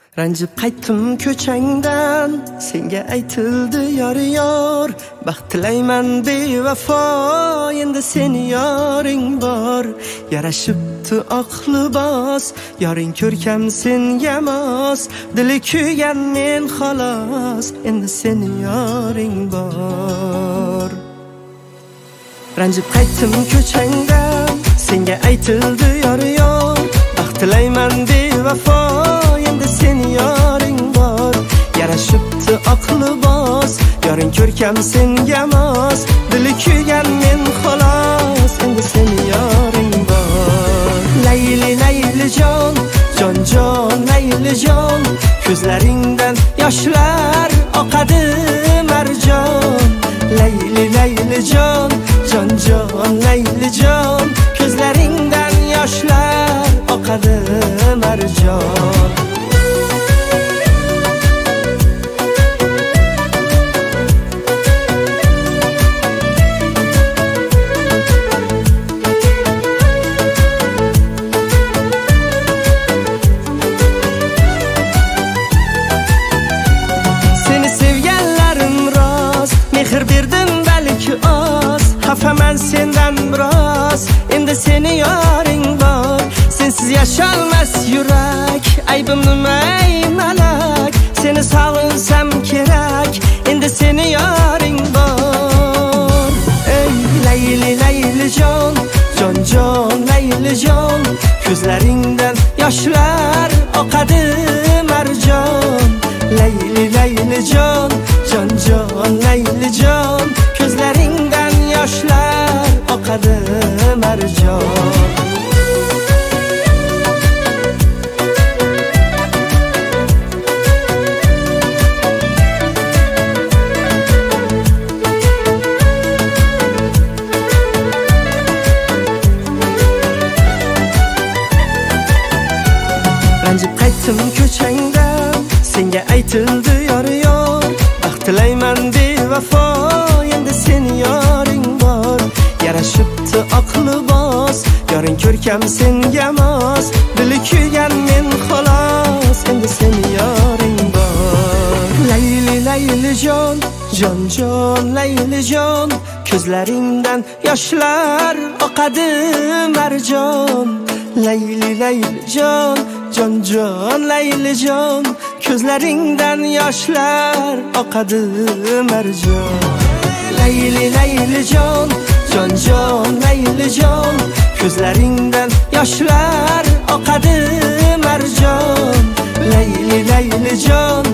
Ranjib qaytdim ko'changdan, senga aytildi yor, baxt tilayman bevafo, endi seni yoring bor. Yarashibdi oq libos, yoring ko'rkam senga mos, dili kuygan men xolos, endi seni yoring bor. Ranjib qaytdim ko'changdan, senga aytildi yor, baxt tilayman bevafo, endi seni yoring bor. Yarashibdi oq libos, yoring ko'rkam senga mos, dili kuygan men xolos, endi seni yoring bor. Layli layli jon, jon jon layli jon, ko'zlaringdan yoshlar oqadi marjon. Layli layli jon, jon jon layli jon, ko'zlaringdan yoshlar oqadi marjon. Seni sevganlarim rost, mehr berdim balki oz, xafaman sendan biroz, endi seni yoring bor. Sensiz yasholmas yurak, aybim nima ey malak, seni sog'insam kerak, endi seni yoring bor. Ey layli layli jon, jon jon layli jon, ko'zlaringdan yoshlar oqadi marjon. Layli layli jon, jon jon layli jon, ko'zlaringdan yoshlar oqadi marjon. Ranjib qaytdim ko'changdan, senga aytildi yor, baxt tilayman bevafo, endi seni yoring bor. Yarashibdi oq libos, yoring ko'rkam senga mos, dili kuygan men xolos, endi seni yoring bor. Layli layli jon, jon jon layli jon, ko'zlaringdan yoshlar oqadi marjon. Layli layli jon, jon jon layli jon, ko'zlaringdan yoshlar oqadi marjon. Layli layli jon, jon jon layli jon, ko'zlaringdan yoshlar oqadi marjon. Layli layli jon,